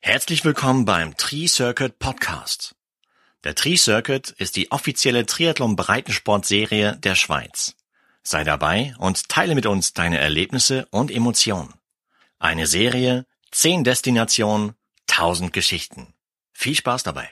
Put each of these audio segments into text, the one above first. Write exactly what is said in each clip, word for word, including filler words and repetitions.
Herzlich willkommen beim Tri-Circuit Podcast. Der Tri-Circuit ist die offizielle Triathlon-Breitensport-Serie der Schweiz. Sei dabei und teile mit uns deine Erlebnisse und Emotionen. Eine Serie, zehn Destinationen, tausend Geschichten. Viel Spaß dabei.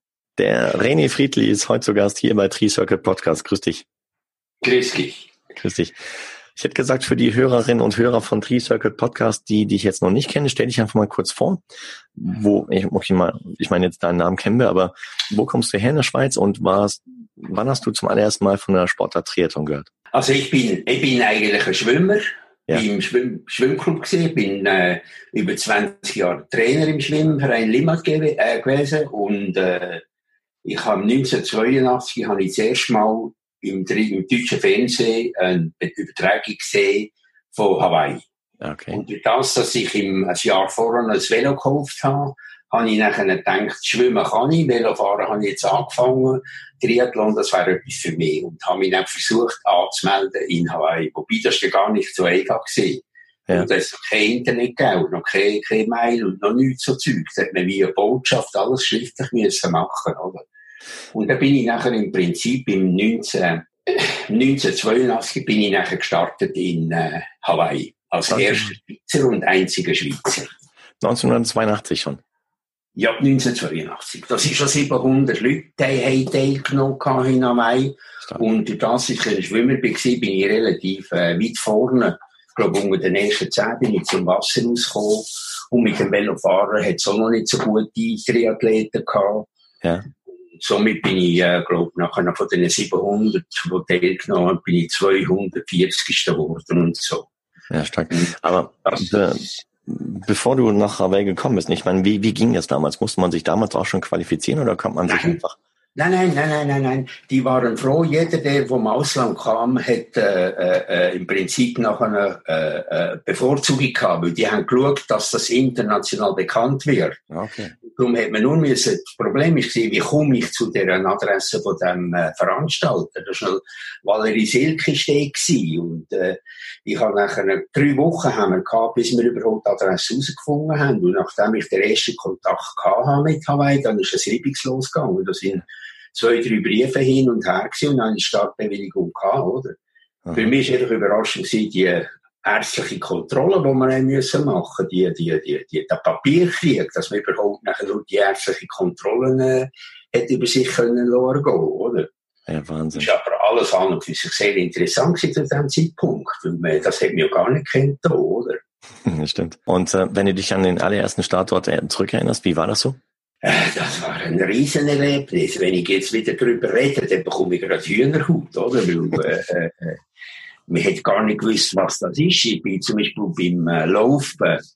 Der René Friedli ist heute zu Gast hier bei Tri-Circuit Podcast. Grüß dich. Grüß dich. Grüß dich. Ich hätte gesagt, für die Hörerinnen und Hörer von Tri-Circuit Podcast, die dich jetzt noch nicht kennen, stell dich einfach mal kurz vor. Wo, ich, okay, mal, ich meine jetzt deinen Namen kennen wir, aber wo kommst du her in der Schweiz und warst, wann hast du zum allerersten Mal von der Sportart Triathlon gehört? Also ich bin, ich bin eigentlich ein Schwimmer, ja. bin im Schwimm, Schwimmclub gewesen, bin äh, über zwanzig Jahre Trainer im Schwimmverein Limmat gew- äh, gewesen und äh, ich habe neunzehnhundertzweiundachtzig habe ich das erste Mal im, im deutschen Fernsehen eine Übertragung gesehen von Hawaii. Okay. Und durch das, dass ich im, ein Jahr vorher ein Velo gekauft habe, habe ich nachher gedacht, schwimmen kann ich, Velofahren habe ich jetzt angefangen, Triathlon, das wäre etwas für mich. Und habe mich dann versucht anzumelden in Hawaii, wobei das ja gar nicht so einfach war. Ja. Und es hat kein Internet gegeben, noch kein, kein Mail und noch nichts so Zeug. Da hat man wie eine Botschaft alles schriftlich müssen machen, oder? Und da bin ich nachher im Prinzip im neunzehn, neunzehnhundertzweiundachtzig bin ich nachher gestartet in äh, Hawaii. Als okay. erster Schweizer und einziger Schweizer. neunzehnhundertzweiundachtzig schon? Ja, neunzehnhundertzweiundachtzig. Das ist schon siebenhundert Leute, die haben teilgenommen in Hawaii. Stark. Und durch das, dass ich ein Schwimmer war, bin ich relativ äh, weit vorne. Ich glaube, unter den ersten zehn bin ich zum Wasser rausgekommen. Und mit dem Velofahren hat es auch noch nicht so gute Triathleten gehabt. Ja. Somit bin ich, äh, glaube nachher noch von den siebenhundert, die teilgenommen haben, bin ich zweihundertvierzig geworden und so. Ja, stark. Aber be- bevor du nach Hawaii gekommen bist, ich meine, wie, wie ging das damals? Musste man sich damals auch schon qualifizieren oder kommt man sich Nein. einfach... Nein, nein, nein, nein, nein, nein. Die waren froh. Jeder, der vom Ausland kam, hat äh, äh, im Prinzip nach einer äh, äh, Bevorzugung gehabt, weil die haben geschaut, dass das international bekannt wird. Okay. Darum hat man nur müssen, das Problem ist, wie komme ich zu der Adresse von dem äh, Veranstalter? Das war Valerie Silkestedt und äh, ich habe nachher drei Wochen haben wir gehabt, bis wir überhaupt die Adresse herausgefunden haben. Und nachdem ich den ersten Kontakt hatte mit Hawaii, dann ist es reibungslos gegangen. Da sind zwei, drei Briefe hin und her gewesen und dann eine Startbewilligung gehabt, oder? Aha. Für mich war einfach überraschend gewesen, die ärztliche Kontrolle, die wir machen müssen machen, die, die, die, die, der Papierkrieg, dass man überhaupt nachher nur die ärztliche Kontrollen, äh, hätte über sich können lassen gehen, oder? Ja, Wahnsinn. Das ist aber alles an und für sich sehr interessant zu diesem Zeitpunkt, weil man, das hat man ja gar nicht kennt, oder? Das stimmt. Und, äh, wenn du dich an den allerersten Startort äh, zurückerinnerst, wie war das so? Das war ein Riesenerlebnis. Wenn ich jetzt wieder drüber rede, dann bekomme ich gerade Hühnerhaut, oder? Weil, äh, äh, man hat gar nicht gewusst, was das ist. Ich bin zum Beispiel beim äh, Laufen,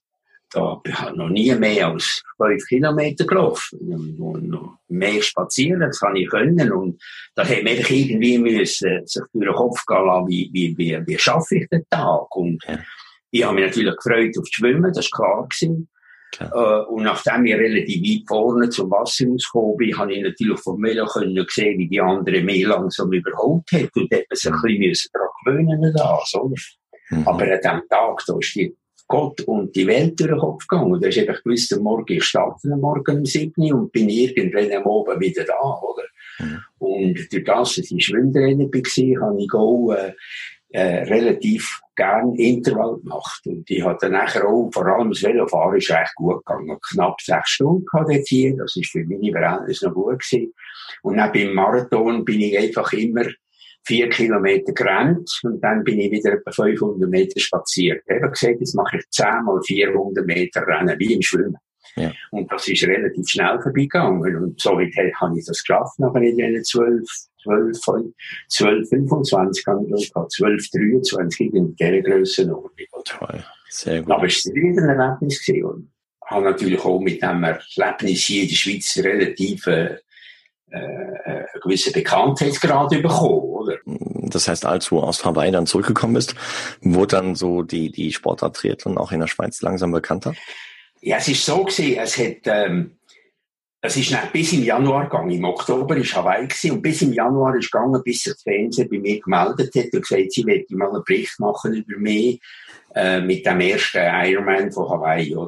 da ich habe noch nie mehr als fünf Kilometer gelaufen. Und noch mehr spazieren, das kann ich können. Und da hat man einfach irgendwie müssen, sich durch den Kopf gehen lassen, wie, wie, wie, wie schaffe ich den Tag? Und ja. Ich habe mich natürlich gefreut auf das Schwimmen, das war klar gewesen. Uh, und nachdem ich relativ weit vorne zum Wasser rausgekommen bin, habe ich natürlich vom Velo können sehen, wie die anderen mehr langsam überholt hat. Und da hat man sich ein bisschen daran gewöhnen lassen, oder? Mhm. Aber an diesem Tag, da ist die Gott und die Welt durch den Kopf gegangen. Da ist einfach gewusst, am Morgen, ich starte am Morgen um sieben und bin irgendwann am Abend wieder da, oder? Mhm. Und durch das, dass ich Schwimmtrainer war, habe ich auch, äh, Äh, relativ gern Intervall gemacht. Und ich hatte dann nachher auch, vor allem das Velofahren ist echt gut gegangen. Knapp sechs Stunden hatte ich hier. Das ist für meine Verhältnisse noch gut gewesen. Und dann beim Marathon bin ich einfach immer vier Kilometer gerannt und dann bin ich wieder etwa fünfhundert Meter spaziert. Ich habe gesagt, jetzt mache ich zehn mal vierhundert Meter Rennen, wie im Schwimmen. Ja. Und das ist relativ schnell vorbeigegangen. Und so habe ich das geschafft, nachher in den zwölf, zwölf, zwölf, fünfundzwanzig habe ich gehabt, zwölf, dreiundzwanzig in dieser Grössenordnung. Toll, sehr gut. Aber es war wieder ein Erlebnis gewesen. Und ich habe natürlich auch mit diesem Erlebnis hier in der Schweiz relativ äh, äh, einen gewissen Bekanntheitsgrad bekommen, oder? Das heißt, als du aus Hawaii dann zurückgekommen bist, wurde dann so die, die Sportart Triathlon auch in der Schweiz langsam bekannter? Ja, es ist so gewesen, es hat, ähm, es ist nicht bis im Januar gegangen. Im Oktober war Hawaii gewesen, und bis im Januar ist gegangen, bis sich das Fernsehen bei mir gemeldet hat und gesagt, sie möchte mal einen Bericht machen über mich, äh, mit dem ersten Ironman von Hawaii, oder?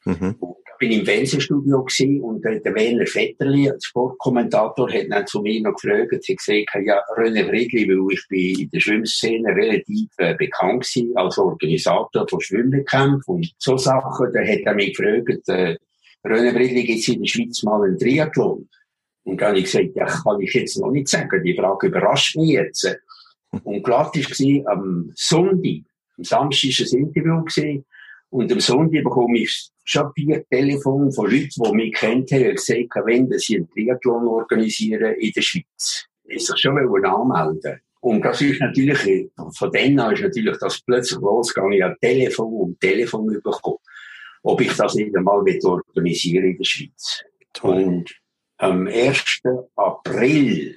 Mhm. Und ich bin im Fernsehstudio gewesen und der Werner Vetterli, der Sportkommentator, hat dann zu mir noch gefragt, hat gesagt, ja, René Bridli, weil ich bin in der Schwimmszene relativ äh, bekannt gewesen, als Organisator von Schwimmwettkämpfen und so Sachen. Da hat er mich gefragt, äh, René Bridli, gibt's in der Schweiz mal einen Triathlon? Und dann habe ich gesagt, ja, kann ich jetzt noch nicht sagen, die Frage überrascht mich jetzt. Und klar war am Sonntag, am Samstag war ein Interview gewesen, und am Sonntag bekomme ich schon vier Telefone von Leuten, die mich kennt haben, und gesagt haben, wenn sie einen Triathlon organisieren in der Schweiz. Ich soll schon mal anmelden. Und das ist natürlich, von denen an ist natürlich das plötzlich losgegangen, ich habe Telefon und Telefon bekommen, ob ich das nicht einmal organisieren in der Schweiz. Toll. Und am ersten April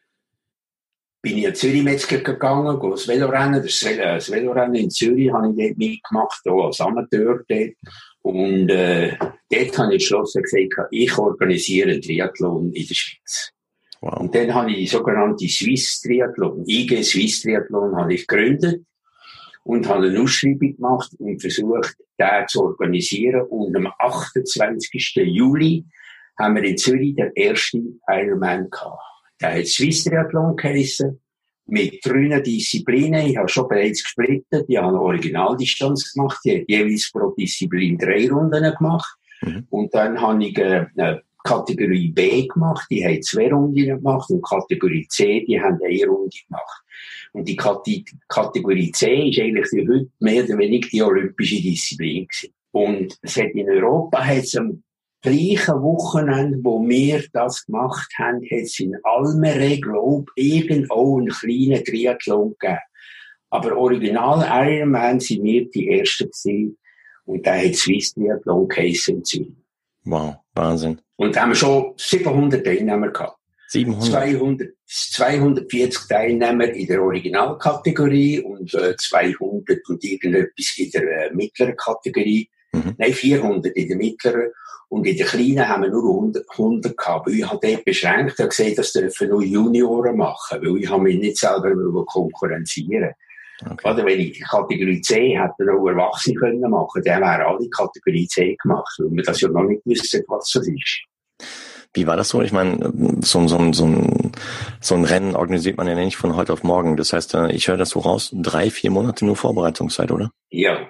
bin ich an Zürich-Metzger gegangen, gehe das Velorennen, das, Velo, das Velorennen in Zürich habe ich dort mitgemacht, auch als Amateur dort. Und, äh, dort habe ich entschlossen gesagt, ich organisiere einen Triathlon in der Schweiz. Wow. Und dann habe ich die sogenannte Swiss Triathlon, I G Swiss Triathlon, habe ich gegründet und habe eine Ausschreibung gemacht und versucht, den zu organisieren. Und am achtundzwanzigsten Juli haben wir in Zürich den ersten Ironman gehabt. Der hat Swiss Triathlon geheissen, mit drei Disziplinen. Ich habe schon bereits gesplittet. Ich habe eine Originaldistanz gemacht. Ich habe jeweils pro Disziplin drei Runden gemacht. Mhm. Und dann habe ich eine Kategorie B gemacht. Die haben zwei Runden gemacht. Und Kategorie C, die haben eine Runde gemacht. Und die Kategorie C ist eigentlich für heute mehr oder weniger die olympische Disziplin gewesen. Und es hat in Europa hat's am gleichen Wochenende, wo wir das gemacht haben, hat es in Almere, glaub, irgendwo einen kleinen Triathlon gegeben. Aber original Ironman sind wir die Ersten gewesen. Und da hat Swiss Triathlon geheissen in Zürich. Wow, Wahnsinn. Und da haben wir schon siebenhundert Teilnehmer gehabt. siebenhundert? zweihundert, zweihundertvierzig Teilnehmer in der Originalkategorie und äh, zweihundert und irgendetwas in der äh, mittleren Kategorie. Mhm. Nein, vierhundert in der mittleren. Und in der Kleinen haben wir nur hundert, hundert gehabt. Weil ich habe dort beschränkt und gesehen, das dürfen nur Junioren machen, weil ich habe mich nicht selber konkurrenzieren. Okay. Oder wenn ich die Kategorie C hätte noch Erwachsene können machen, dann wären alle Kategorie C gemacht, weil wir das ja noch nicht wissen, was das ist. Wie war das so? Ich meine, so, so, so, ein, so ein Rennen organisiert man ja nicht von heute auf morgen. Das heißt, ich höre das so raus, drei, vier Monate nur Vorbereitungszeit, oder? Ja.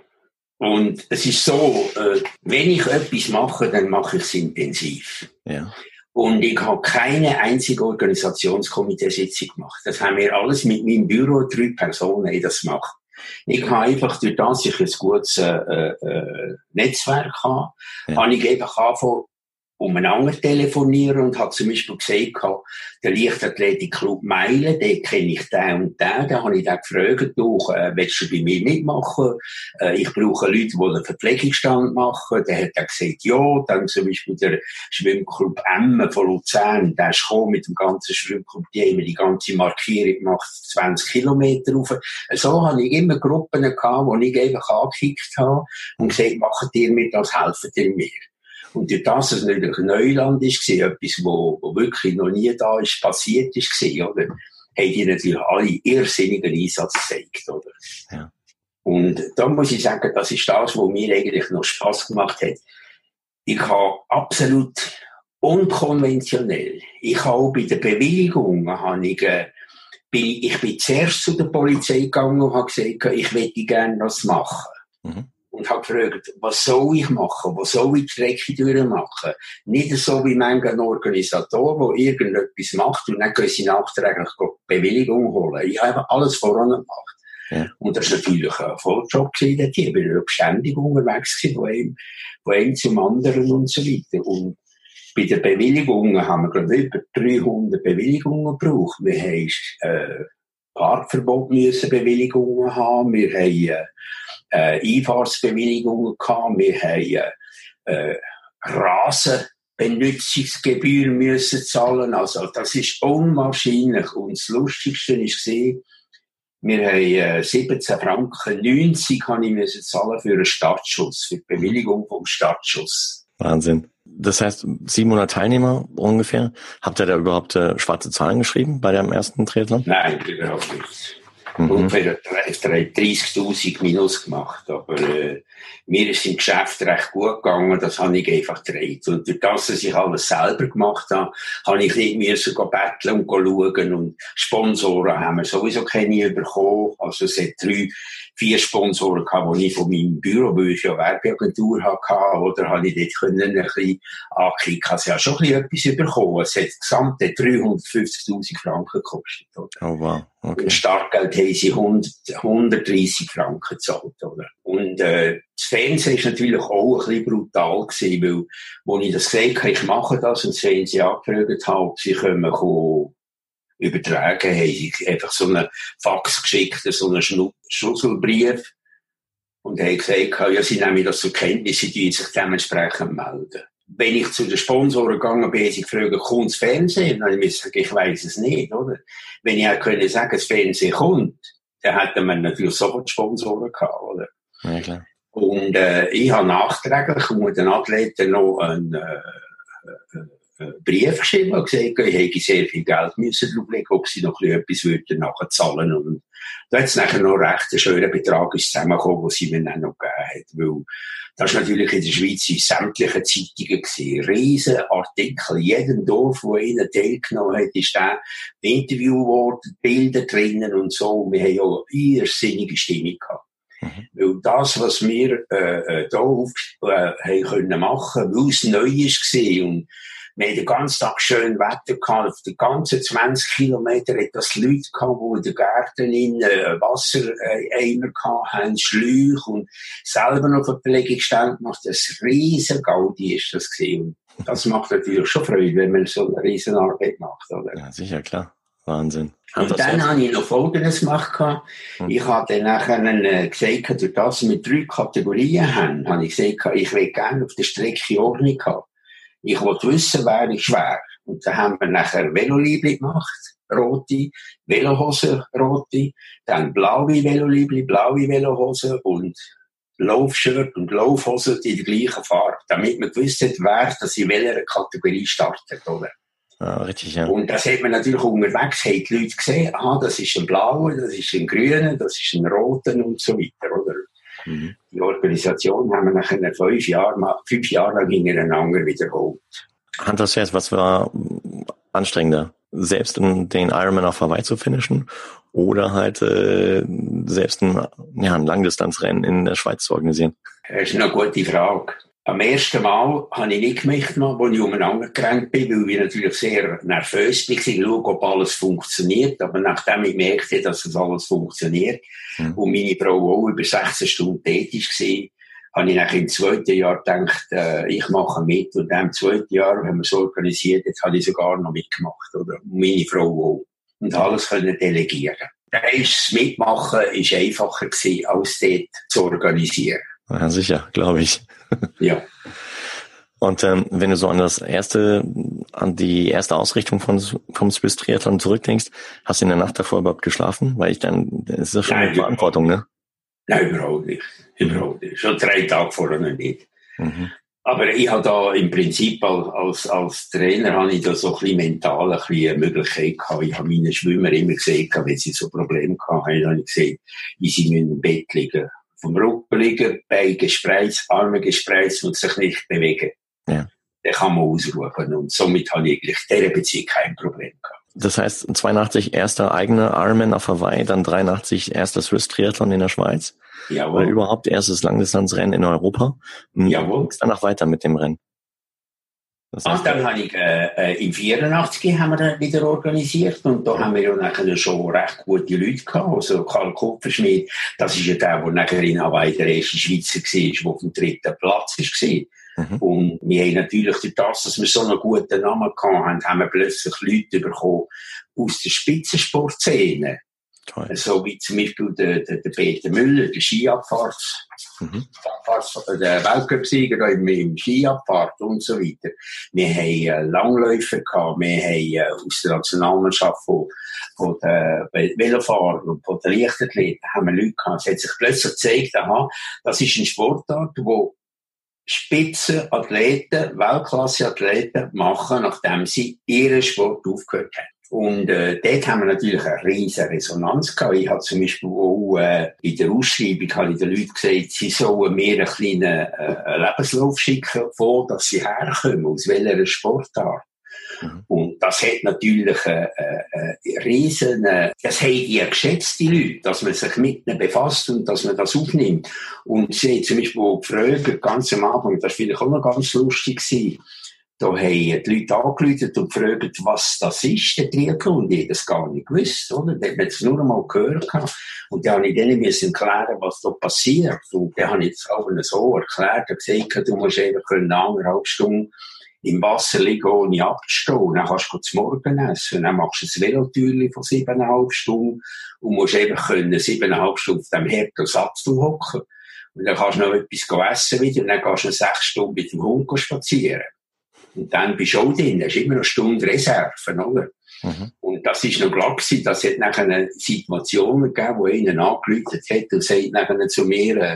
Und es ist so, äh, wenn ich etwas mache, dann mache ich es intensiv. Ja. Und ich habe keine einzige Organisationskomiteesitzung gemacht. Das haben wir alles mit meinem Büro, drei Personen, die das machen. Ich habe einfach, durch das ich ein gutes äh, äh, Netzwerk habe, ja. habe ich einfach angefangen, umeinander telefonieren und hat zum Beispiel gesagt, der Leichtathletik-Club Meilen, den kenne ich den und den. Da habe ich den gefragt, du, äh, willst du bei mir mitmachen? Äh, ich brauche Leute, die einen Verpflegungsstand machen. Der hat dann gesagt, ja. Dann zum Beispiel der Schwimmclub Emmen von Luzern, der ist gekommen mit dem ganzen Schwimmclub, die haben mir die ganze Markierung gemacht, zwanzig Kilometer rauf. So habe ich immer Gruppen gehabt, wo ich einfach angekickt habe und gesagt, macht ihr mir das, helft ihr mir. Und durch das, dass es natürlich Neuland ist, etwas, wo, wo wirklich noch nie da ist, passiert ist, oder? Haben die natürlich alle irrsinnigen Einsatz gezeigt, oder? Ja. Und da muss ich sagen, das ist das, was mir eigentlich noch Spass gemacht hat. Ich habe absolut unkonventionell, ich habe bei der Bewilligung, habe ich, äh, bin, ich bin zuerst zu der Polizei gegangen und habe gesagt, ich möchte gerne das machen. Mhm. Und habe gefragt, was soll ich machen? Was soll ich die Strecke durchmachen? Nicht so wie manche Organisator, der irgendetwas macht und dann können sie nachträglich Bewilligung holen. Ich habe alles voran gemacht. Ja. Und das war natürlich ein Volljob gewesen. Ich bin ständig unterwegs gewesen, von einem, von einem zum anderen und so weiter. Und bei den Bewilligungen haben wir, glaube ich, über dreihundert Bewilligungen gebraucht. Wir haben, äh, Parkverbot müssen Bewilligungen haben. Wir haben, Äh, Einfahrtsbewilligungen gehabt, wir haben äh, Rasenbenutzungsgebühr müssen zahlen, also das ist unwahrscheinlich. Und das Lustigste war, wir haben äh, siebzehn Franken neunzig habe ich müssen zahlen für einen Startschuss, für die Bewilligung vom Startschuss. Wahnsinn. Das heißt, siebenhundert Teilnehmer ungefähr. Habt ihr da überhaupt äh, schwarze Zahlen geschrieben bei dem ersten Triathlon? Nein, überhaupt nicht. Mhm. Und er hat dreissigtausend Minus gemacht. Aber äh, mir ist im Geschäft recht gut gegangen, das habe ich einfach gedreht. Und durch das, dass ich alles selber gemacht habe, habe ich nicht müssen betteln und schauen. Und Sponsoren haben wir sowieso keine bekommen. Also es hat drei, vier Sponsoren gehabt, die ich von meinem Büro, weil ich ja Werbeagentur hatte, oder habe ich dort können ein bisschen anklicken. Also ich habe schon ein bisschen etwas bekommen. Es hat gesamt dreihundertfünfzigtausend Franken gekostet. Oder? Oh wow, okay. Und Startgeld haben sie hundertdreissig Franken gezahlt, oder? Und, äh, das Fernsehen ist natürlich auch ein bisschen brutal gewesen, weil, wo ich das gesagt habe, ich mache das, und das Fernsehen angefragt habe, sie können kommen, übertragen, haben sie einfach so einen Fax geschickt, so einen Schlüsselbrief, und haben gesagt, ja, sie nehmen das zur Kenntnis, sie tun sich dementsprechend melden. Wenn ich zu den Sponsoren gegangen bin, sie gefragt, kommt das Fernsehen? Dann habe ich gesagt, ich weiss es nicht, oder? Wenn ich hätte können sagen, das Fernsehen kommt, dann hätten wir natürlich sofort Sponsoren gehabt, oder? Ja, klar. Und, äh, ich habe nachträglich mit den Athleten noch einen, äh, äh, Brief geschrieben und gesagt, ich hätte sehr viel Geld müssen drauflegen, ob sie noch etwas würden nachher zahlen. Und da hat es nachher noch recht einen schönen Betrag zusammengekommen, den sie mir dann noch gegeben hat. Weil das ist natürlich in der Schweiz in sämtlichen Zeitungen gewesen. Riesen Artikel. In jedem Dorf, wo einer teilgenommen hat, ist da Interview geworden, Bilder drinnen und so. Und wir haben ja eine irrsinnige Stimmung gehabt. Mhm. Weil das, was wir äh, da auf, äh, haben können machen, weil es neu war, und wir haben den ganzen Tag schön Wetter gehabt. Auf den ganzen zwanzig Kilometer hat das Leute gehabt, die in den Gärten in äh, Wassereimer gehabt haben, Schläuche, und selber noch Verpflegungsstellen gemacht. Ein riesen Gaudi ist das gewesen. Und das macht natürlich schon Freude, wenn man so eine riesen Arbeit macht, oder? Ja, sicher, klar. Wahnsinn. Und dann habe ich noch Folgendes gemacht. Hm. Ich habe dann nachher äh, gesagt, durch das wir drei Kategorien haben, habe ich gesagt, ich will gerne auf der Strecke Ordnung haben. Ich wollte wissen, wer ist schwer. Und dann haben wir nachher Veloliebli gemacht, rote, Velohose, rote, dann blaue Veloliebli, blaue Velohose und Laufshirt und Laufhose in der gleichen Farbe, damit man gewusst hat, wer das in welcher Kategorie startet, oder? Ah, richtig, ja. Und das hat man natürlich unterwegs, haben die Leute gesehen, aha, das ist ein blauer, das ist ein grüner, das ist ein roter und so weiter, oder? Mhm. Die Organisation haben wir nach fünf Jahren, fünf Jahre lang hintereinander wiederholt. Hand aufs Herz, was war anstrengender? Selbst den Ironman auf Hawaii zu finishen oder halt äh, selbst ein, ja, ein Langdistanzrennen in der Schweiz zu organisieren? Das ist eine gute Frage. Am ersten Mal habe ich nicht gemacht, als ich umeinander gerannt bin, weil ich natürlich sehr nervös bin, ich schaue, ob alles funktioniert. Aber nachdem ich merkte, dass das alles funktioniert, mhm. und meine Frau auch über sechzehn Stunden tätig war, habe ich nach im zweiten Jahr gedacht, äh, ich mache mit. Und im zweiten Jahr, wenn wir es organisiert, jetzt habe ich sogar noch mitgemacht, oder? Und meine Frau auch. Und alles können delegieren. Das Mitmachen war einfacher gewesen, als dort zu organisieren. Ja, sicher, glaube ich. Ja. Und ähm, wenn du so an das erste, an die erste Ausrichtung von vom Swiss Triathlon zurückdenkst, hast du in der Nacht davor überhaupt geschlafen? Weil ich dann, das ist ja schon Nein, eine Verantwortung, ne? Nein, überhaupt nicht. Überhaupt nicht. Schon drei Tage vorher noch nicht. Mhm. Aber ich habe da im Prinzip als, als Trainer habe ich da so ein bisschen mental ein bisschen eine Möglichkeit gehabt. Ich habe meinen Schwimmer immer gesagt, wenn sie so Probleme gehabt haben, habe ich gesagt, wie sie müssen im Bett liegen. Vom Rücken liegen, Beine gespreizt, Arme gespreizt und sich nicht bewegen. Ja. Dann kann man ausruhen. Und somit habe ich eigentlich in dieser Beziehung kein Problem gehabt. Das heißt, zweiundachtzig erster eigener Ironman auf Hawaii, dann dreiundachtzig erster Swiss Triathlon in der Schweiz. Jawohl. Oder überhaupt erstes Langdistanzrennen in Europa. Jawohl. Ging's danach weiter mit dem Rennen? Das heißt, Ach, dann habe ich, äh, im vierundachtzig haben wir dann wieder organisiert, und da haben wir ja nachher schon recht gute Leute gehabt. Also Karl Kupferschmidt, das ist ja der, der nachher in Hawaii der erste Schweizer war, der auf dem dritten Platz war. Mhm. Und wir haben natürlich durch das, dass wir so einen guten Namen hatten, haben wir plötzlich Leute bekommen aus der Spitzensportszene. Toll. So wie zum Beispiel der, der, der Peter Müller, der Skiabfahrts, mhm. der Weltcupsieger im, im Skiabfahrt und so weiter. Wir haben Langläufer gehabt, wir haben aus der Nationalmannschaft von, von den Velofahrern und von den Leichtathleten haben wir Leute gehabt. Es hat sich plötzlich gezeigt, aha, das ist eine Sportart, wo Spitzenathleten, Weltklasse-Athleten machen, nachdem sie ihren Sport aufgehört haben. Und äh, dort haben wir natürlich eine riesige Resonanz gehabt. Ich habe zum Beispiel auch äh, in der Ausschreibung habe ich den Leuten gesagt, sie sollen mir einen kleinen äh, Lebenslauf schicken, von dass sie herkommen, aus welcher Sportart. Mhm. Und das hat natürlich eine, eine, eine riesen, das haben die geschätzt, die Leute, dass man sich mit ihnen befasst und dass man das aufnimmt. Und sie haben zum Beispiel auch gefragt, ganz am Anfang, das war vielleicht auch noch ganz lustig gewesen, da haben die Leute angerufen und gefragt, was das ist, der Triathlon. Die haben das gar nicht gewusst, oder? Die haben es nur einmal gehört. Und dann habe ich denen müssen erklären, was da passiert. Und dann habe ich es auch so erklärt und gesagt, du musst einfach eine anderthalb Stunden im Wasser liegen, ohne abzustehen. Dann kannst du zum Morgen essen. Und dann machst du ein Velotürchen von siebeneinhalb Stunden und musst einfach können siebeneinhalb Stunden auf dem harten Sattel hocken. Und dann kannst du noch etwas essen wieder und dann kannst du noch sechs Stunden mit dem Hund spazieren. Und dann bist du auch drin. Es ist immer noch eine Stunde Reserven, oder? Mhm. Und das ist noch klar gewesen, dass es nachher Situationen gegeben, wo einen angerufen hat und sagt nachher zu mir, äh,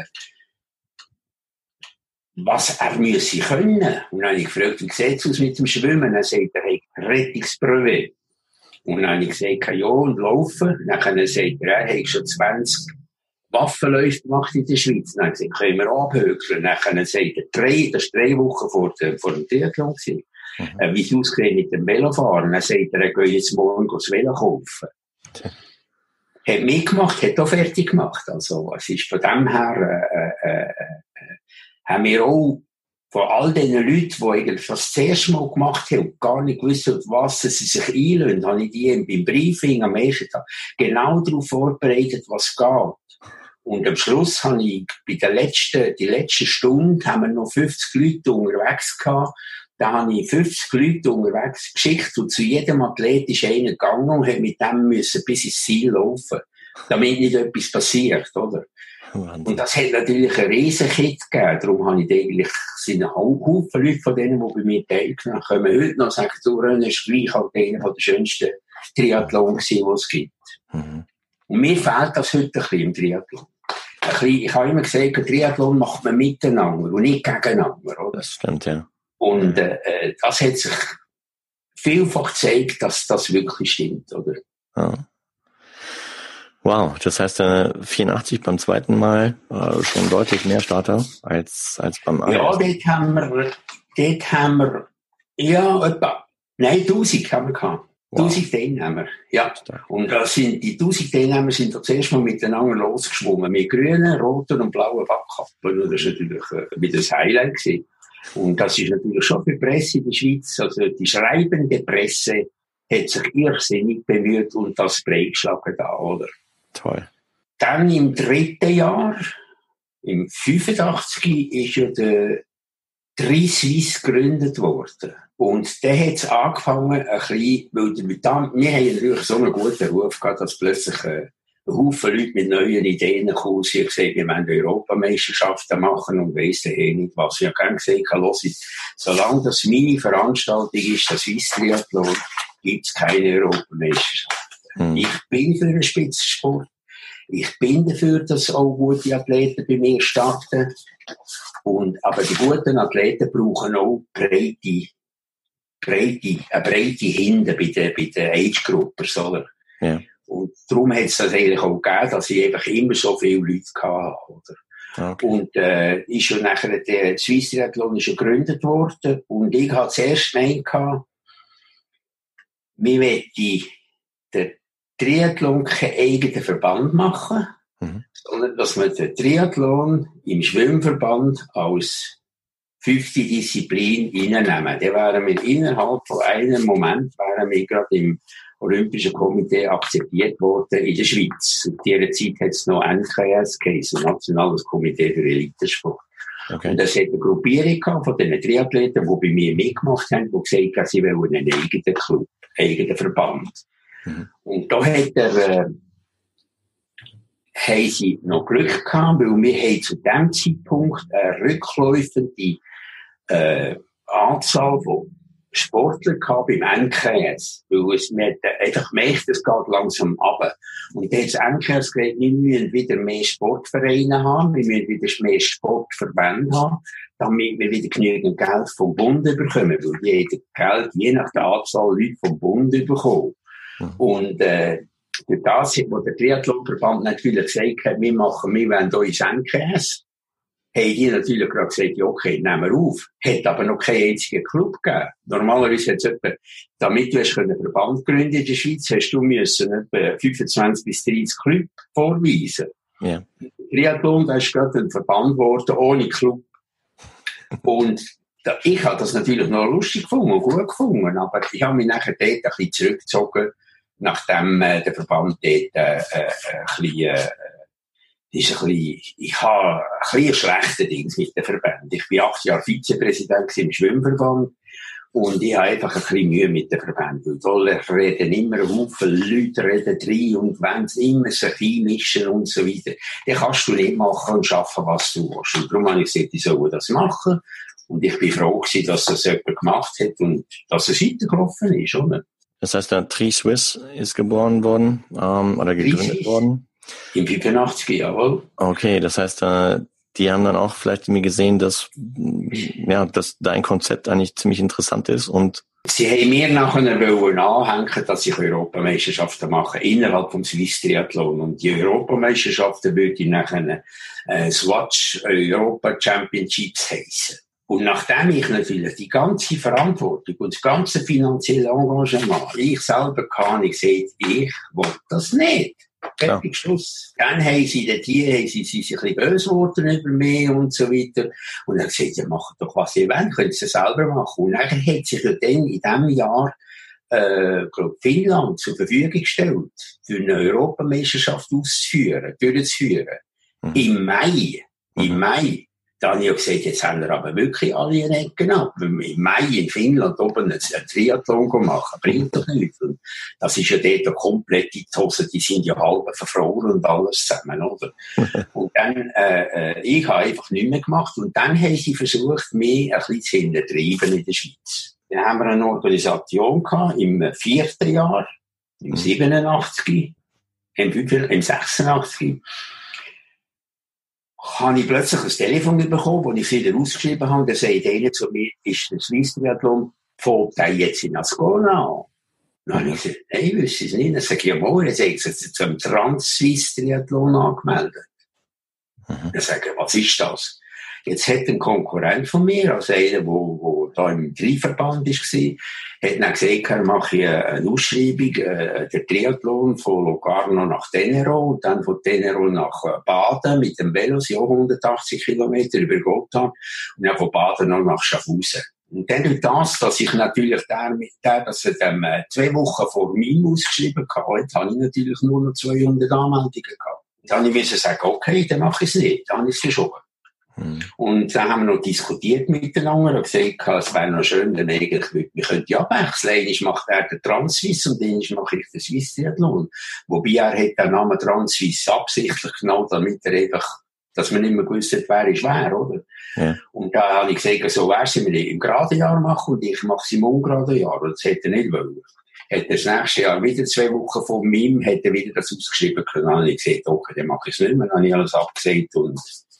was er müsse können. Und dann habe ich gefragt, wie sieht es aus mit dem Schwimmen? Dann sagt er, er hat Rettungsbrevet. Und dann habe ich gesagt, ja, und laufen. Dann sagt er, er hat schon zwanzig Waffenläufe gemacht in der Schweiz. Dann habe ich gesagt, können wir abhökeln. Dann sagt er, drei, das war drei Wochen vor, der, vor dem Triathlon gewesen. Mhm. Äh, wie es ausgesehen mit dem Velofahren. Dann sagt er, er geht jetzt morgen das Velo kaufen. Hat mitgemacht, hat auch fertig gemacht. Also, es ist von dem her, äh, äh, äh, haben wir auch von all den Leuten, die eigentlich das das erste Mal gemacht haben und gar nicht wissen, was sie sich einlösen, habe ich die beim Briefing am ersten Tag genau darauf vorbereitet, was geht. Und am Schluss habe ich bei der letzten, die letzte Stunde haben wir noch fünfzig Leute unterwegs gehabt. Da habe ich fünfzig Leute unterwegs geschickt und zu jedem Athlet ist einer gegangen und hat mit dem müssen bis ins Ziel laufen, damit nicht etwas passiert, oder? Wahnsinn. Und das hat natürlich einen riesen Kit gegeben. Darum habe ich eigentlich, sind ein Haufen Leute von denen, die bei mir teilgenommen haben, kommen heute noch sagen, du Rennen ist gleich halt einer der schönsten Triathlon gewesen, die es gibt. Mhm. Und mir fehlt das heute ein bisschen im Triathlon. Ein bisschen, ich habe immer gesagt, ein Triathlon macht man miteinander und nicht gegeneinander, oder? Das stimmt, ja. Und äh, das hat sich vielfach gezeigt, dass das wirklich stimmt, oder? Ja. Wow, das heißt äh, vierundachtzig beim zweiten Mal äh, schon deutlich mehr Starter als als beim ersten. Ja, dort haben wir, dort haben wir, ja, etwa, nein, tausend haben wir gehabt. Wow. tausend Teilnehmer, ja. Und das sind, die tausend Teilnehmer sind da zuerst mal miteinander losgeschwommen, mit grünen, roten und blauen Backkappen. Und das war natürlich äh, wieder das Highlight gewesen. Und das ist natürlich schon für die Presse in der Schweiz, also die schreibende Presse hat sich irrsinnig bemüht und das breitgeschlagen da, oder? Toll. Dann im dritten Jahr, im fünfundachtzig, ist ja der Tri-Swiss gegründet worden. Und der hat es angefangen, ein bisschen, weil wir, da, wir haben natürlich so einen guten Ruf gehabt, dass plötzlich äh, ein Haufen Leute mit neuen Ideen gekommen sind und gesagt, wir wollen Europameisterschaften machen und weiss eh nicht was. Ich habe gerne gesagt, los, solange das meine Veranstaltung ist, das Swiss Triathlon, gibt es keine Europameisterschaften. Hm. Ich bin für den Spitzensport. Ich bin dafür, dass auch gute Athleten bei mir starten. Und, aber die guten Athleten brauchen auch breite, breite, eine breite Hinde bei den, bei den Age-Gruppers, oder? Ja. Und darum hat es das eigentlich auch gegeben, dass ich einfach immer so viele Leute hatte, oder? Okay. Und, äh, ist ja nachher der Swiss Triathlon ist ja gegründet worden. Und ich hatte zuerst gemeint, wir möchten den Triathlon keinen eigenen Verband machen, mhm. sondern dass wir den Triathlon im Schwimmverband als fünfte Disziplin reinnehmen. Da wären wir innerhalb von einem Moment, wären wir gerade im Olympischen Komitee akzeptiert worden in der Schweiz. Zu dieser Zeit hat es noch N K S geheißen, Nationales Komitee für Elitesport. Okay. Und es hat eine Gruppierung gehabt von den Triathleten, die bei mir mitgemacht haben, die gesagt haben, sie wollen einen eigenen Club, einen eigenen Verband. Mhm. Und da hat er, äh, haben sie noch Glück gehabt, weil wir haben zu dem Zeitpunkt eine rückläufende äh, Anzahl von Sportler gehabt beim N K S. Weil es, wir einfach gemerkt, es geht langsam runter. Und dann hat das N K S gesagt, wir müssen wieder mehr Sportvereine haben, wir müssen wieder mehr Sportverbände haben, damit wir wieder genügend Geld vom Bund bekommen. Weil die haben Geld je nach der Anzahl Leute vom Bund bekommen. Mhm. Und äh, durch das, wo der Triathlonverband natürlich gesagt hat, wir machen, wir wollen euch Senkäse, haben die natürlich gerade gesagt, ja, okay, nehmen wir auf. Hat aber noch keinen einzigen Club gegeben. Normalerweise hat es etwa, damit du hast einen Verband gründen in der Schweiz, hast du müssen etwa fünfundzwanzig bis dreißig Club vorweisen. Ja. Triathlon, da ist gerade ein Verband geworden, ohne Club. Und da, ich habe das natürlich noch lustig gefunden und gut gefunden, aber ich habe mich nachher dort ein bisschen zurückgezogen, nachdem äh, der Verband dort äh, äh, ein bisschen, äh, ist ein bisschen, ich habe ein bisschen schlechte Dinge mit den Verbänden. Ich bin acht Jahre Vizepräsident im Schwimmverband und ich habe einfach ein bisschen Mühe mit den Verbänden. Weil da reden immer Haufen Leute, reden rein und wollen immer sich einmischen und so weiter. Dann kannst du nicht machen und schaffen, was du willst. Und darum habe ich gesagt, ich soll das machen. Und ich bin froh gewesen, dass das jemand gemacht hat und dass es weitergelaufen ist, oder? Das heißt, der Tri Swiss ist geboren worden, ähm, oder gegründet worden? Im fünfundachtzig, jawohl. Okay, das heißt, äh, die haben dann auch vielleicht irgendwie gesehen, dass, ja, dass dein Konzept eigentlich ziemlich interessant ist und sie haben mir nachher wollen anhängen, dass ich Europameisterschaften mache innerhalb vom Swiss Triathlon. Und die Europameisterschaften würde ich nachher äh, Swatch Europa Championships heissen. Und nachdem ich natürlich die ganze Verantwortung und das ganze finanzielle Engagement ich selber kann, ich sehe, ich will das nicht. Fertig, ja. Schluss. Dann haben sie dort hier, haben sie, sie sich ein bisschen böse geworden über mich und so weiter. Und dann gesagt, ja, macht doch was ihr wollt, könnt ihr selber machen. Und dann hat sich ja dann in diesem Jahr, äh, glaub, Finnland zur Verfügung gestellt, für eine Europameisterschaft auszuführen, durchzuführen. Mhm. Im Mai. Im mhm. Mai. Da habe ich gesagt, jetzt haben wir aber wirklich alle Recken ab. Im Mai in Finnland oben einen Triathlon machen, bringt doch nichts. Und das ist ja dort komplett die Hose, die sind ja halb verfroren und alles zusammen, oder? Und dann, äh, ich habe einfach nichts mehr gemacht. Und dann haben sie versucht, mich ein bisschen zu hintertreiben in der Schweiz. Dann haben wir eine Organisation gehabt, im vierten Jahr, im siebenundachtzig, im, im sechsundachtzig, habe ich plötzlich ein Telefon bekommen, wo ich wieder ausgeschrieben habe, da sagt einer zu mir, ist der Swiss Triathlon, fängt der jetzt in Ascona an? Dann habe ich gesagt, nein, ich wüsste es nicht. Dann sage ich, ja, mal, er sagt, er ist zum Trans-Swiss Triathlon angemeldet. Mhm. Dann sage ich, was ist das? Jetzt hat ein Konkurrent von mir, also einer, der, der da im Triverband war, hat dann gesagt, er mache eine Ausschreibung, äh, der Triathlon von Locarno nach Tenero und dann von Tenero nach Baden mit dem Velo, ja hundertachtzig Kilometer über Gotthard und dann von Baden noch nach Schaffhausen. Und dann durch das, dass ich natürlich der, mit der, dass er dann äh, zwei Wochen vor mir ausgeschrieben hatte, habe ich natürlich nur noch zweihundert Anmeldungen gehabt. Dann musste ich sagen, okay, dann mache ich es nicht, dann habe ich es verschoben. Hm. Und dann haben wir noch diskutiert miteinander und gesagt, es wäre noch schön, wenn eigentlich, wir könnten abwechseln. Einmal macht er den Trans-Swiss und einmal mache ich den Swiss Triathlon. Wobei er hat den Namen Trans-Swiss absichtlich genommen, damit er einfach, dass man nicht mehr gewusst hat, wer ist wer, oder? Ja. Und da habe ich gesagt, so wäre es, wenn wir im geraden Jahr machen und ich mache es im ungeraden Jahr. Und das hätte er nicht wollen. Hat er das nächste Jahr wieder zwei Wochen von mir, hat er wieder das ausgeschrieben können. Dann habe ich gesagt, okay, dann mache ich es nicht mehr. Dann habe ich alles abgesagt und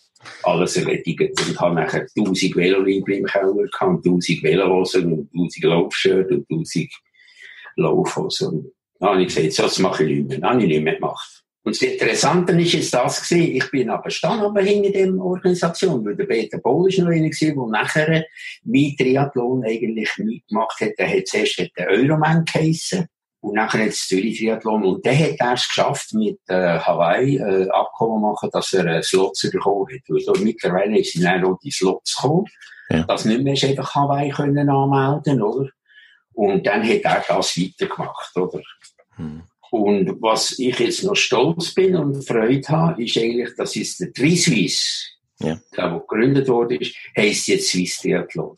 alles erledigt und habe nachher tausend Veloliebel im Keller gehabt, tausend Velohosen und tausend Laufshirt und tausend Laufhosen. Und dann habe ich gesagt, so, das mache ich nicht mehr. Dann habe ich nicht mehr gemacht. Und das Interessante ist jetzt das gewesen, ich bin aber stand aber hinter der Organisation, weil der Peter Boll ist noch einer gewesen, der nachher mein Triathlon eigentlich mitgemacht hat. Der hat zuerst den Euroman geheissen. Und nachher hat es Zürich Triathlon. Und der hat erst geschafft, mit äh, Hawaii äh, Abkommen machen, dass er äh, Slots bekommen hat. Weil so, mittlerweile sind dann auch die Slots gekommen. Ja. Dass nicht mehr einfach Hawaii können anmelden, oder? Und dann hat er das weitergemacht, oder? Hm. Und was ich jetzt noch stolz bin und Freude habe, ist eigentlich, dass es der Tri Swiss, ja. der, der gegründet wurde, heisst jetzt Swiss Triathlon.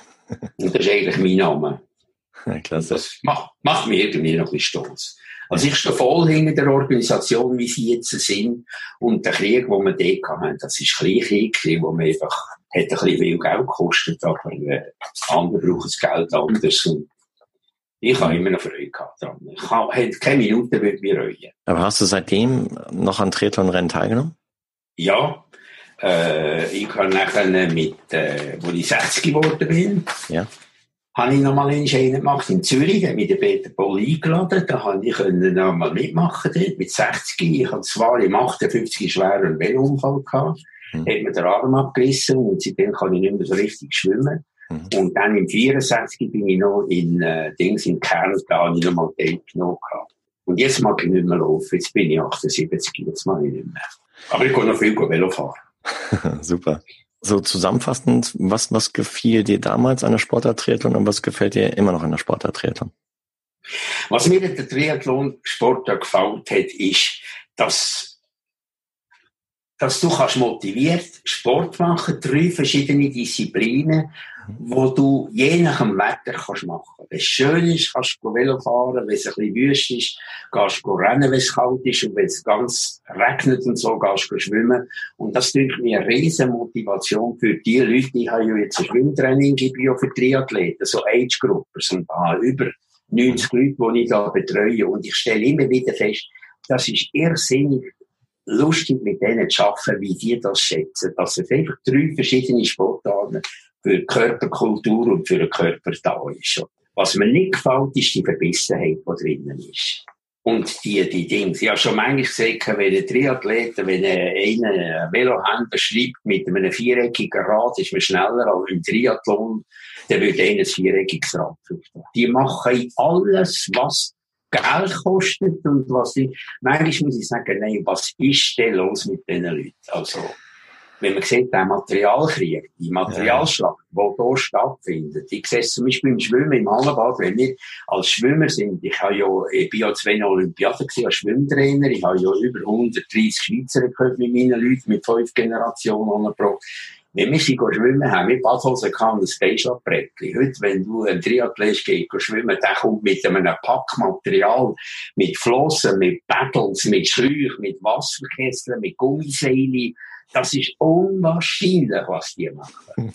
Und das ist eigentlich mein Name. Ja, klasse. Das macht, macht mich irgendwie noch ein bisschen stolz. Also ich stehe voll hinter der Organisation, wie sie jetzt sind. Und der Krieg, den wir dort hatten, das ist Kleinkrieg, wo man einfach, hat ein bisschen viel Geld gekostet, aber äh, andere brauchen das Geld anders. Und ich habe immer noch Freude gehabt dran. Ich habe keine Minute mit mir reuen. Aber hast du seitdem noch an Triathlon-Rennen teilgenommen? Ja. Äh, ich habe nachher mit, äh, wo ich sechzig geworden bin, ja. habe ich nochmal einen Schein gemacht in Zürich, da hat mich der Peter Boll eingeladen, da konnte ich nochmal mitmachen dort, mit sechzig. Ich hatte zwar im achtundfünfzig schweren Velounfall gehabt, mhm. hat mir den Arm abgerissen und seitdem kann ich nicht mehr so richtig schwimmen. Mhm. Und dann im vierundsechzig bin ich noch in, äh, Dings in Kern, da habe ich nochmal teilgenommen gehabt. Und jetzt mag ich nicht mehr laufen, jetzt bin ich achtundsiebzig, jetzt mag ich nicht mehr. Aber ich kann noch viel Velo fahren. Super. So zusammenfassend, was, was gefiel dir damals an der Sportart Triathlon und was gefällt dir immer noch an der Sportart Triathlon? Was mir in der Triathlon-Sportart gefällt hat, ist, dass, dass du kannst motiviert Sport machen, drei verschiedene Disziplinen, wo du je nach dem Wetter kannst machen. Wenn es schön ist, kannst du Velo fahren, wenn es ein bisschen wüst ist, kannst du rennen, wenn es kalt ist, und wenn es ganz regnet und so, kannst du schwimmen. Und das ist mir eine riesen Motivation für die Leute. Ich habe ja jetzt ein Schwimmtraining, gebe ich auch für Triathleten, so Age-Gruppers, und da über neunzig Leute, die ich da betreue. Und ich stelle immer wieder fest, das ist irrsinnig lustig, mit denen zu arbeiten, wie die das schätzen. Dass es einfach drei verschiedene Sportarten für die Körperkultur und für den Körper da ist. Was mir nicht gefällt, ist die Verbissenheit, die drinnen ist. Und die, die Dinge. Ich habe schon manchmal gesagt, wenn ein Triathlet, wenn einer ein Velohändler schreibt mit einem viereckigen Rad, ist man schneller als im Triathlon, dann würde einer ein viereckiges Rad finden. Die machen alles, was Geld kostet und was die, manchmal muss ich sagen, nein, was ist denn los mit diesen Leuten? Also, wenn man sieht, der Materialkrieg, die Materialschlacht, ja, die hier stattfindet. Ich sehe es zum Beispiel im Schwimmen, im Hallenbad, wenn wir als Schwimmer sind. Ich habe ja, ich bin ja zwei Olympiaden gewesen als Schwimmtrainer. Ich habe ja über hundertdreissig Schweizer gehört mit meinen Leuten, mit fünf Generationen pro. Wenn wir sie schwimmen, haben wir Badhosen gehabt und ein Spaceship-Brettchen. Heute, wenn du ein Triathlet gehst schwimmen, der kommt mit einem Packmaterial, mit Flossen, mit Paddles, mit Schläuchen, mit Wasserkesseln, mit Gummiseilen. Das ist unwahrscheinlich, was die machen.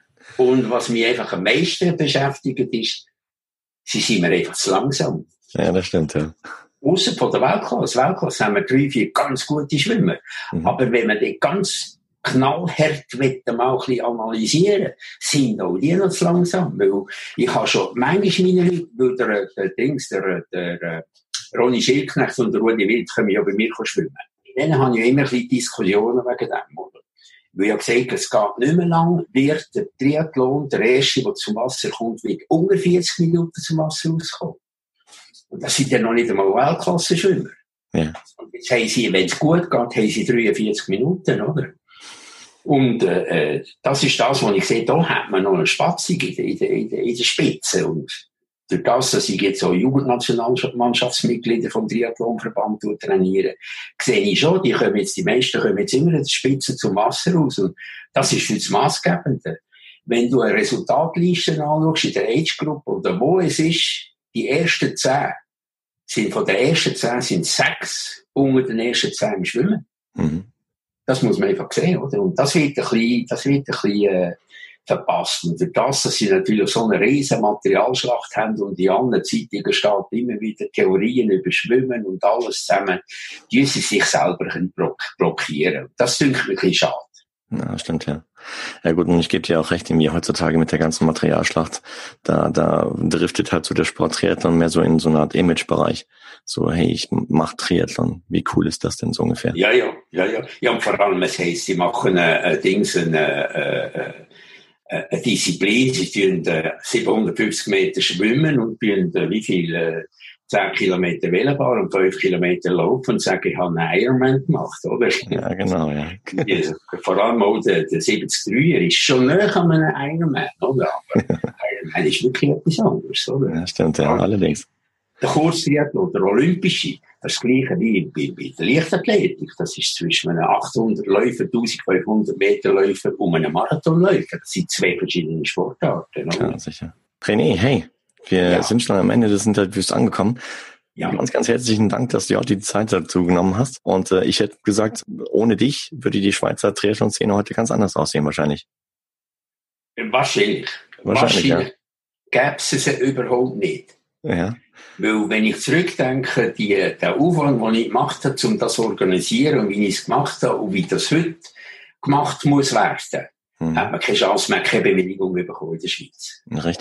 Und was mich einfach am meisten beschäftigt ist, sie sind mir einfach zu langsam. Ja, das stimmt, ja. Ausser von der Weltklasse. Weltklasse haben wir drei, vier ganz gute Schwimmer. Mhm. Aber wenn man die ganz knallhart mal ein bisschen analysieren, sind auch die noch zu langsam. Weil ich habe schon manchmal meine Leute, weil der, der Dings, der, der, der Ronny Schildknecht und der Rudi Wild können ja bei mir schwimmen. Dann habe ich immer ein bisschen Diskussionen wegen dem, oder? Weil ich habe gesagt, es geht nicht mehr lang, wird der Triathlon, der erste, der zum Wasser kommt, wird unter vierzig Minuten zum Wasser rauskommen. Und das sind ja noch nicht einmal Weltklasse-Schwimmer. Ja. Und jetzt haben sie, wenn es gut geht, haben sie dreiundvierzig Minuten, oder? Und, äh, das ist das, was ich sehe, da hat man noch eine Spatzung in der, in der, in der, in der Spitze. Und durch das, dass ich jetzt auch Jugendnationalmannschaftsmitglieder vom Triathlonverband trainiere, sehe ich schon, die kommen jetzt, die meisten kommen jetzt immer in die Spitze zum Wasser raus. Und das ist für das Maßgebende. Wenn du eine Resultatliste anschaust in der Age-Gruppe oder wo es ist, die ersten zehn, sind von den ersten zehn sind sechs unter den ersten zehn im Schwimmen. Mhm. Das muss man einfach sehen, oder? Und das wird ein bisschen, das wird ein bisschen, äh, verpasst. Und durch das, dass sie natürlich so eine riesen Materialschlacht haben und die anderen Zeitungen steht immer wieder Theorien über Schwimmen und alles zusammen, die sie sich selber blockieren. Das finde ich wirklich schade. Ja, stimmt, ja. Ja gut, und ich gebe dir auch recht, irgendwie heutzutage mit der ganzen Materialschlacht, da, da driftet halt so der Sport Triathlon mehr so in so eine Art Image-Bereich. So, hey, ich mach Triathlon. Wie cool ist das denn so ungefähr? Ja, ja, ja, ja. Ja, und vor allem, es heisst, sie machen eine, eine Dings, eine, eine, eine Disziplin, sie tun siebenhundertfünfzig Meter schwimmen und tun wie viel, äh, zehn Kilometer Velo fahren und fünf Kilometer laufen und sagen, ich habe einen Ironman gemacht, oder? Ja, genau, ja. ja vor allem auch der, der siebzig Dreier ist schon näher an einem Ironman, oder? Aber Ironman ist wirklich etwas anderes, oder? Ja, stimmt, ja, allerdings. Der Kurztriathlon, der Olympische, das Gleiche wie bei, bei der Leichtathletik. Das ist zwischen einem achthundert Läufer, eintausendfünfhundert Meter Läufer und einem Marathonläufer. Das sind zwei verschiedene Sportarten. Oder? Ja, sicher. René, hey, wir ja. sind schon am Ende des Interviews angekommen. Ja. Ganz, ganz herzlichen Dank, dass du auch die Zeit dazu genommen hast. Und äh, ich hätte gesagt, ohne dich würde die Schweizer Triathlon-Szene heute ganz anders aussehen, wahrscheinlich. Wahrscheinlich. Wahrscheinlich, Wahrscheinlich ja. Gäbe es sie überhaupt nicht. Ja. Weil, wenn ich zurückdenke, die, der Aufwand, den ich gemacht habe, um das zu organisieren und wie ich es gemacht habe und wie das heute gemacht muss werden, hm. hat man keine Chance mehr, keine Bewilligung bekommen in der Schweiz. Richtig, ja.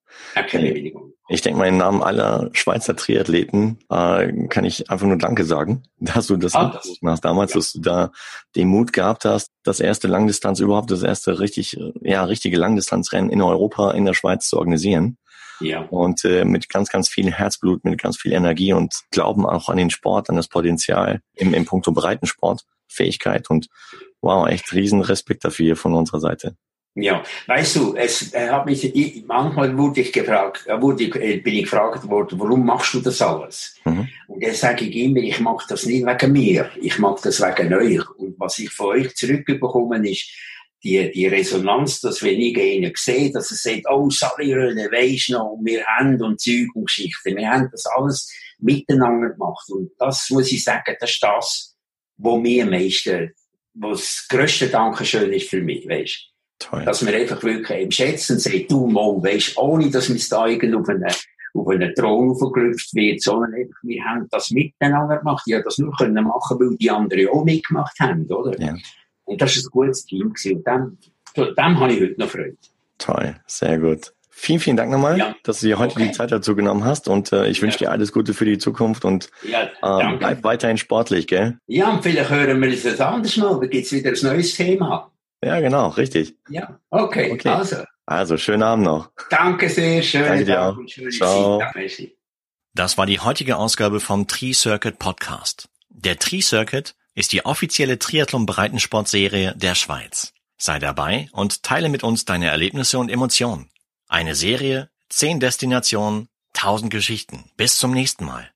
Keine Bewilligung. Ich denke mal, im Namen aller Schweizer Triathleten äh, kann ich einfach nur Danke sagen, dass du das Ah, angeboten hast damals, ja. dass du da den Mut gehabt hast, das erste Langdistanz überhaupt, das erste richtig, ja, richtige Langdistanzrennen in Europa, in der Schweiz zu organisieren. Ja. Und äh, mit ganz, ganz viel Herzblut, mit ganz viel Energie und Glauben auch an den Sport, an das Potenzial im, im Punkto Breitensport, Fähigkeit und wow, echt riesen Respekt dafür hier von unserer Seite. Ja, weißt du, es äh, hat mich, ich, manchmal wurde ich gefragt, äh, wurde ich, äh, bin ich gefragt worden, warum machst du das alles? Mhm. Und dann sage ich immer, ich mache das nicht wegen mir, ich mache das wegen euch. Und was ich von euch zurückbekomme, ist die, die Resonanz, dass wenn ich einen sehe, dass er sagt, oh, Sally Röhne, weisst noch, wir haben und Zeug und Geschichten, wir haben das alles miteinander gemacht. Und das muss ich sagen, das ist das, was mir am meisten, was das grösste Dankeschön ist für mich, weisst. Toll. Dass wir einfach wirklich eben schätzen und sagen, du mal, weisst, ohne dass wir da irgendwie auf einen, auf einen Thron aufgelüpft wird, sondern einfach, wir haben das miteinander gemacht. Ich habe das nur können machen, weil die anderen auch mitgemacht haben, oder? Ja. Und das war ein gutes Team gewesen. Und dem, dem habe ich heute noch Freude. Toll, sehr gut. Vielen, vielen Dank nochmal, ja. dass du dir heute okay. die Zeit dazu genommen hast und äh, ich ja. wünsche dir alles Gute für die Zukunft und ja, ähm, bleib weiterhin sportlich, gell? Ja, und vielleicht hören wir uns das anders mal, da gibt's wieder ein neues Thema. Ja, genau, richtig. Ja, okay, okay. also. Also, schönen Abend noch. Danke sehr, schönen Tag und schöne Ciao. Zeit. Das war die heutige Ausgabe vom Tri-Circuit Podcast. Der Tri-Circuit ist die offizielle Triathlon-Breitensportserie der Schweiz. Sei dabei und teile mit uns deine Erlebnisse und Emotionen. Eine Serie, zehn Destinationen, tausend Geschichten. Bis zum nächsten Mal.